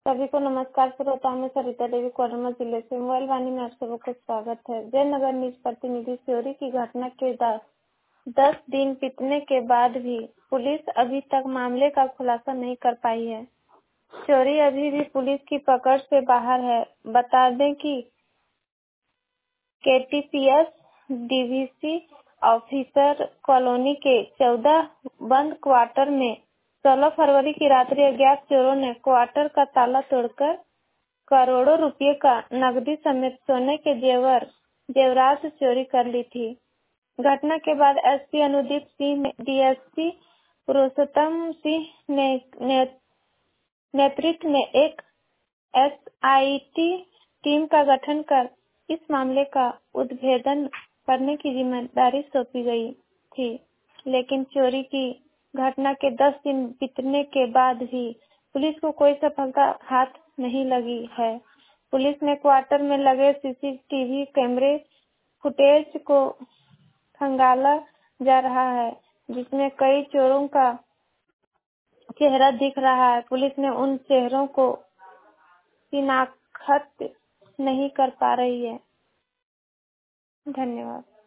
सभी को नमस्कार। श्रोताओं में सरिता देवी कोडरमा जिले से मोबाइल वाणी में आप सबको स्वागत है। जयनगर निज प्रतिनिधि चोरी की घटना के 10 दिन बीतने के बाद भी पुलिस अभी तक मामले का खुलासा नहीं कर पाई है। चोरी अभी भी पुलिस की पकड़ से बाहर है। बता दें कि केटीपीएस डीवीसी ऑफिसर कॉलोनी के 14 बंद क्वार्टर में 16 फरवरी की रात्रि अज्ञात चोरों ने क्वार्टर का ताला तोड़कर करोड़ों रुपए का नकदी समेत सोने के जेवरात चोरी कर ली थी। घटना के बाद एसपी अनुदीप सिंह ने डीएसपी पुरुषोत्तम सिंह नेतृत्व में एक एसआईटी टीम का गठन कर इस मामले का उद्भेदन करने की जिम्मेदारी सौंपी गई थी, लेकिन चोरी की घटना के 10 दिन बीतने के बाद भी पुलिस को कोई सफलता हाथ नहीं लगी है। पुलिस ने क्वार्टर में लगे सीसीटीवी कैमरे फुटेज को खंगाला जा रहा है, जिसमें कई चोरों का चेहरा दिख रहा है। पुलिस ने उन चेहरों को शिनाख्त नहीं कर पा रही है। धन्यवाद।